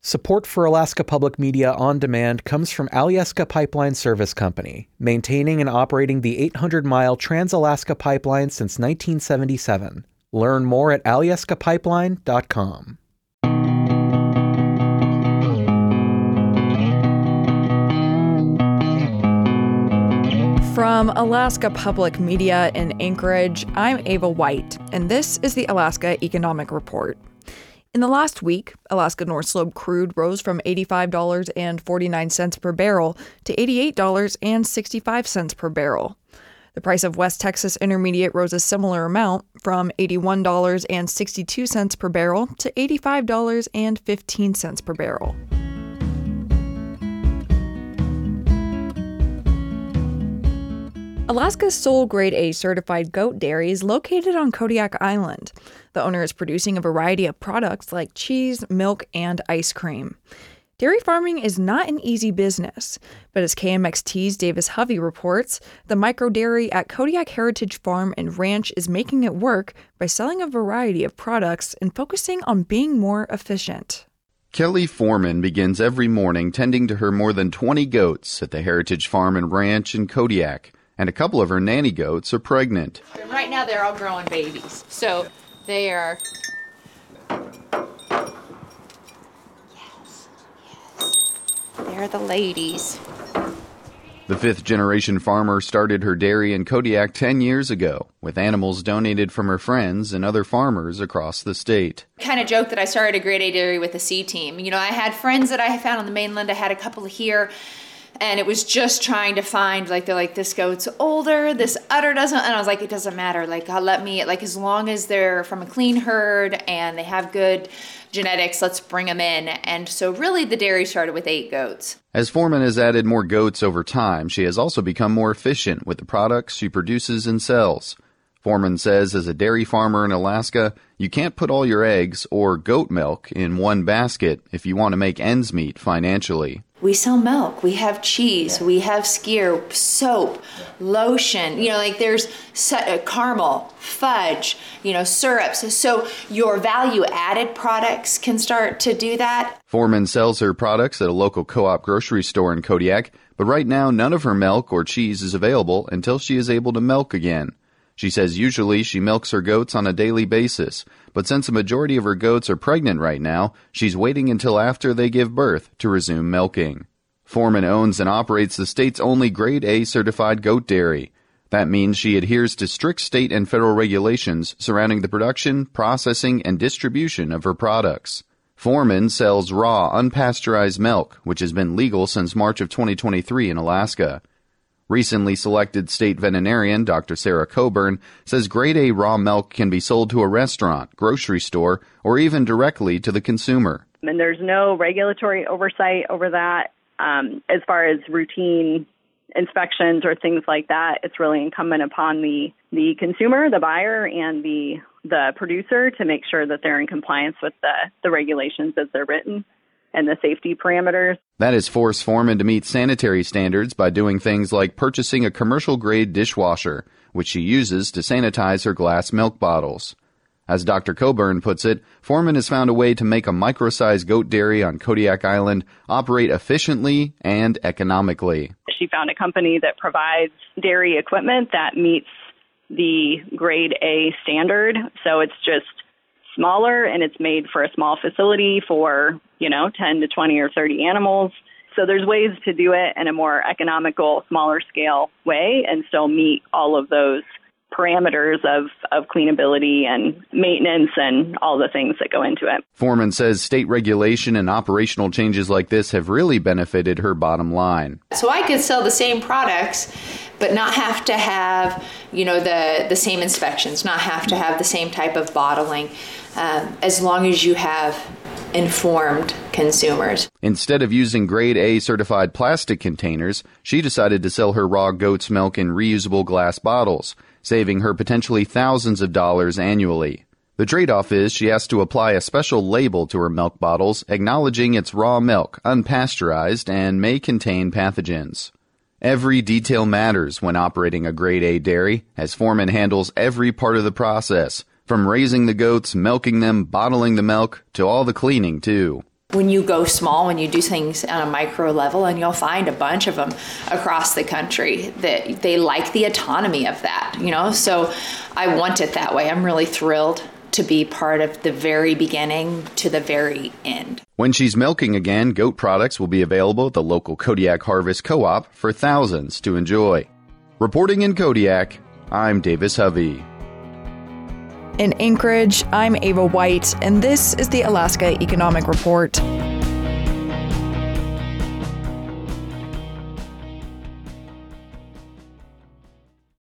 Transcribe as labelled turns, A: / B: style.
A: Support for Alaska Public Media on Demand comes from Alyeska Pipeline Service Company, maintaining and operating the 800-mile Trans-Alaska Pipeline since 1977. Learn more at alyeskapipeline.com.
B: From Alaska Public Media in Anchorage, I'm Ava White, and this is the Alaska Economic Report. In the last week, Alaska North Slope crude rose from $85.49 per barrel to $88.65 per barrel. The price of West Texas Intermediate rose a similar amount, from $81.62 per barrel to $85.15 per barrel. Alaska's sole Grade A certified goat dairy is located on Kodiak Island. The owner is producing a variety of products like cheese, milk, and ice cream. Dairy farming is not an easy business, but as KMXT's Davis Hovey reports, the micro dairy at Kodiak Heritage Farm and Ranch is making it work by selling a variety of products and focusing on being more efficient.
C: Kelly Foreman begins every morning tending to her more than 20 goats at the Heritage Farm and Ranch in Kodiak, and a couple of her nanny goats are pregnant.
D: Right now they're all growing babies, so they are... Yes. They're the ladies.
C: The fifth-generation farmer started her dairy in Kodiak 10 years ago, with animals donated from her friends and other farmers across the state.
D: I kind of joke that I started a Grade A dairy with a C team. You know, I had friends that I found on the mainland. I had a couple here. And it was just trying to find, they're like, this goat's older, this udder doesn't, and I was like, it doesn't matter. As long as they're from a clean herd and they have good genetics, let's bring them in. And so really the dairy started with 8 goats.
C: As Foreman has added more goats over time, she has also become more efficient with the products she produces and sells. Foreman says as a dairy farmer in Alaska, you can't put all your eggs or goat milk in one basket if you want to make ends meet financially.
D: We sell milk, we have cheese, we have skyr, soap, lotion, there's caramel, fudge, syrups. So your value-added products can start to do that.
C: Foreman sells her products at a local co-op grocery store in Kodiak, but right now none of her milk or cheese is available until she is able to milk again. She says usually she milks her goats on a daily basis, but since a majority of her goats are pregnant right now, she's waiting until after they give birth to resume milking. Foreman owns and operates the state's only Grade A certified goat dairy. That means she adheres to strict state and federal regulations surrounding the production, processing, and distribution of her products. Foreman sells raw, unpasteurized milk, which has been legal since March of 2023 in Alaska. Recently selected state veterinarian Dr. Sarah Coburn says Grade A raw milk can be sold to a restaurant, grocery store, or even directly to the consumer.
E: And there's no regulatory oversight over that. As far as routine inspections or things like that, it's really incumbent upon the consumer, the buyer, and the producer to make sure that they're in compliance with the regulations as they're written and the safety parameters.
C: That has forced Foreman to meet sanitary standards by doing things like purchasing a commercial-grade dishwasher, which she uses to sanitize her glass milk bottles. As Dr. Coburn puts it, Foreman has found a way to make a micro-sized goat dairy on Kodiak Island operate efficiently and economically.
E: She found a company that provides dairy equipment that meets the Grade A standard, so it's just smaller and it's made for a small facility for, 10 to 20 or 30 animals. So there's ways to do it in a more economical, smaller scale way and still meet all of those parameters of cleanability and maintenance and all the things that go into it.
C: Foreman says state regulation and operational changes like this have really benefited her bottom line.
D: So I could sell the same products, but not have to have, the same inspections, not have to have the same type of bottling, as long as you have informed consumers.
C: Instead of using Grade A certified plastic containers, she decided to sell her raw goat's milk in reusable glass bottles, saving her potentially thousands of dollars annually. The trade-off is she has to apply a special label to her milk bottles acknowledging it's raw milk, unpasteurized, and may contain pathogens. Every detail matters when operating a Grade A dairy, as Foreman handles every part of the process, from raising the goats, milking them, bottling the milk, to all the cleaning, too.
D: When you go small, when you do things on a micro level, and you'll find a bunch of them across the country that they like the autonomy of that, so I want it that way. I'm really thrilled to be part of the very beginning to the very end.
C: When she's milking again, goat products will be available at the local Kodiak Harvest Co-op for thousands to enjoy. Reporting in Kodiak, I'm Davis Hovey.
B: In Anchorage, I'm Ava White, and this is the Alaska Economic Report.